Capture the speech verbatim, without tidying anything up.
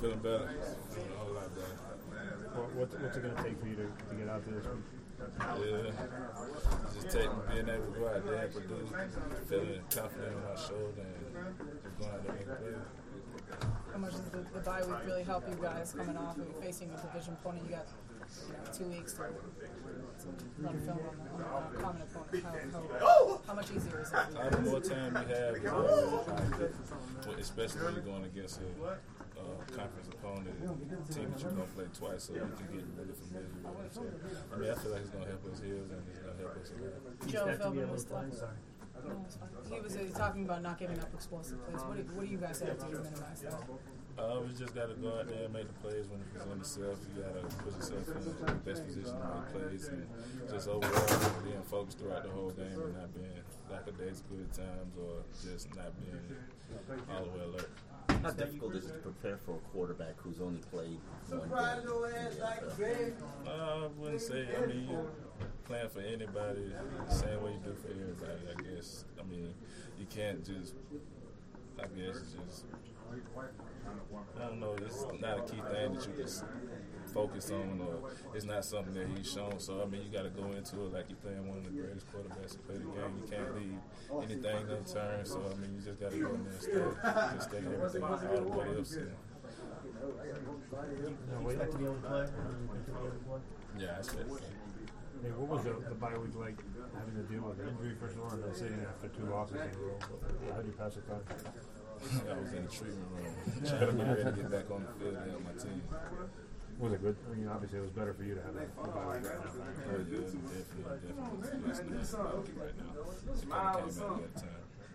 feeling better. Feeling a whole lot better. What, what's, what's it going to take for you to, to get out there this week? Yeah, just take being able to go out there and produce, feeling confident in my shoulder, and just going out there and make a play. How much does the, the bye week really help you guys coming off of facing a division opponent? You got you know, two weeks to, to run film on, on a common opponent. How, how, how much easier is it? Uh, the more time you have, is always, especially when you're going against a uh, conference opponent, a team that you're going to play twice, so you can get really familiar with it. So, I mean, I feel like it's going to help us here, and it's going to help us a lot. Joe Philbin was talking. No, he was uh, talking about not giving up explosive plays. What do, what do you guys have to do to minimize that? Uh, we just got to go out there and make the plays when you present yourself. You got to put yourself in the best position to make plays, and just overall being focused throughout the whole game and not being lackadaisical at times or just not being all the way alert. How difficult is it to prepare for a quarterback who's only played one game? Uh, I wouldn't say. I mean, you're playing for anybody the same way you do for everybody, I guess. I mean, you can't just, I guess, just, I don't know, it's not a key thing that you can focus on, or it's not something that he's shown. So, I mean, you got to go into it like you're playing one of the greatest quarterbacks to play the game. You can't leave anything unturned. So, I mean, you just got to go in there and stay, just stay everything all the way up. So. Wait to be able to play? Yeah, I expect that. Hey, what was the, the bye week like having to deal with an injury first of all, and then sitting after two losses in a row? How did you pass the time? I was in the treatment room trying to get ready to get back on the field and help my team. Was it good? I mean, obviously it was better for you to have a bye week right now. Oh, yeah, definitely, definitely. It's nice right now. It kind of came at a good time.